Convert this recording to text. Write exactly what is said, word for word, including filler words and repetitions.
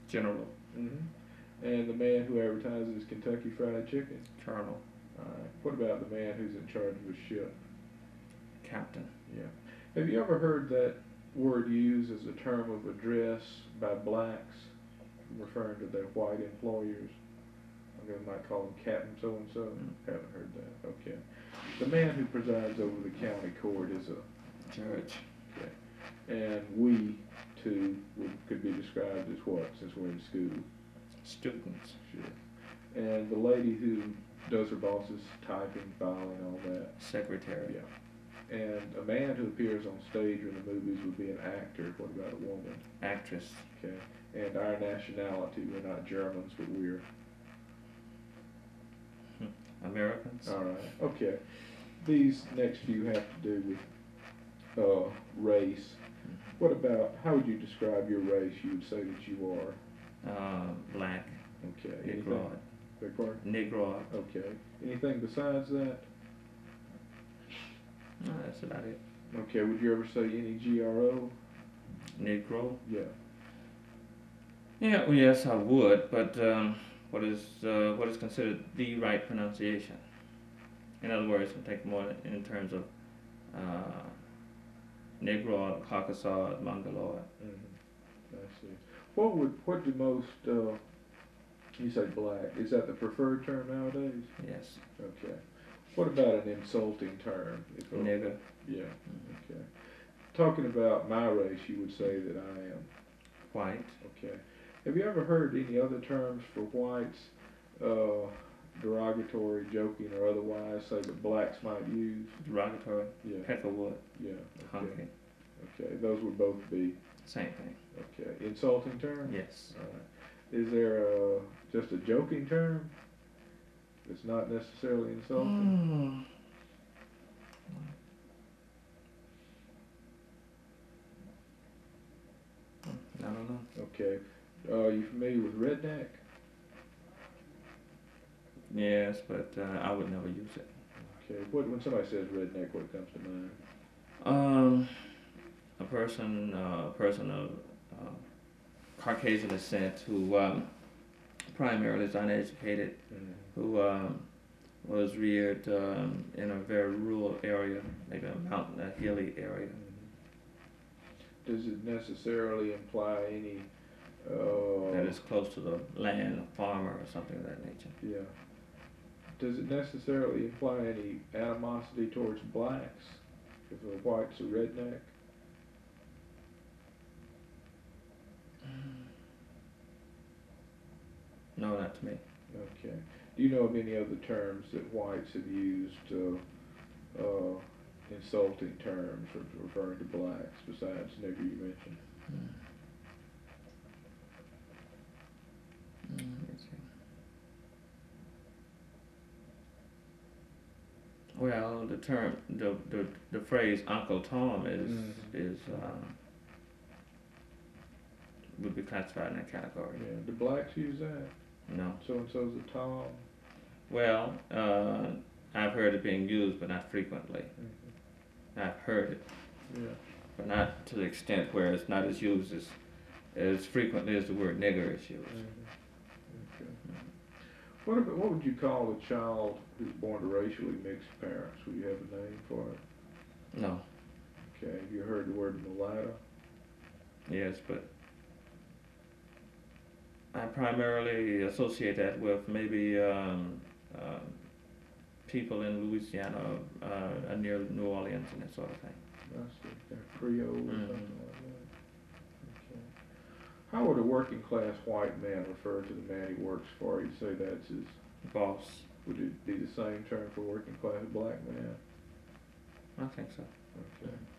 General. Mm-hmm. And the man who advertises Kentucky Fried Chicken? Colonel. All right. What about the man who's in charge of a ship? Captain. Yeah. Have you ever heard that word used as a term of address by blacks, referring to their white employers? I might call them Captain so and so. Haven't heard that. Okay. The man who presides over the county court is a judge. Okay. And we too would, could be described as what, since we're in school? Students. Sure. And the lady who does her boss's typing, filing, all that? Secretary. Yeah. And a man who appears on stage or in the movies would be an actor. What about a woman? Actress. Okay. And our nationality, we're not Germans, but we're Americans. All right. Okay. These next few have to do with uh, race. What about, how would you describe your race? You would say that you are? Uh, black. Okay. Negroid. Beg pardon? Negroid. Okay. Anything besides that? No, that's about it. Okay. Would you ever say any G R O? Negro? Yeah. Yeah, well, yes, I would, but um, what is uh, what is considered the right pronunciation? In other words, I think more in terms of uh, Negroid, Caucasoid, Mongoloid. Mm-hmm. I see. What would what do most uh, you say black? Is that the preferred term nowadays? Yes. Okay. What about an insulting term? If a- Nigger. Yeah. Okay. Talking about my race, you would say that I am White. okay. Have you ever heard any other terms for whites, uh, derogatory, joking, or otherwise, say that blacks might use? Derogatory. Yeah. Peckerwood. Yeah. Okay. Hunky. Okay. Those would both be Same thing. okay. Insulting terms. Yes. All right. Is there a, just a joking term? It's not necessarily insulting. Mm. I don't know. Okay. Uh, are you familiar with redneck? Yes, but uh, I would never use it. Okay. What when somebody says redneck, what comes to mind? Um, a person, uh, a person of uh, Caucasian descent who um, primarily is uneducated, Mm-hmm. who um, was reared um, in a very rural area, maybe a mountain, a hilly area. Mm-hmm. Does it necessarily imply any? Uh, That is close to the land, a farmer or something of that nature. Yeah. Does it necessarily imply any animosity towards blacks if a white's a redneck? No, not to me. Okay. Do you know of any other terms that whites have used, uh, uh, insulting terms for referring to blacks besides nigger you mentioned? Mm. Mm, let's see. Well, the term, the the, the phrase "Uncle Tom" is Mhm. is uh, would be classified in that category. Yeah. Do blacks use that? No. So and so's a Tom. Well, uh, I've heard it being used, but not frequently. Mm-hmm. I've heard it, Yeah. but not to the extent where it's not as used as as frequently as the word nigger is used. Mm-hmm. Okay. What about, what would you call a child who's born to racially mixed parents? Would you have a name for it? No. Okay. Have you heard the word mulatto? Yes, but I primarily associate that with maybe um, um, people in Louisiana, uh, near New Orleans and that sort of thing. That's the kind of Creole or Mhm. something like that. Okay. How would a working class white man refer to the man he works for? You'd say that's his. Boss. Would it be the same term for working class black man? I think so. Okay.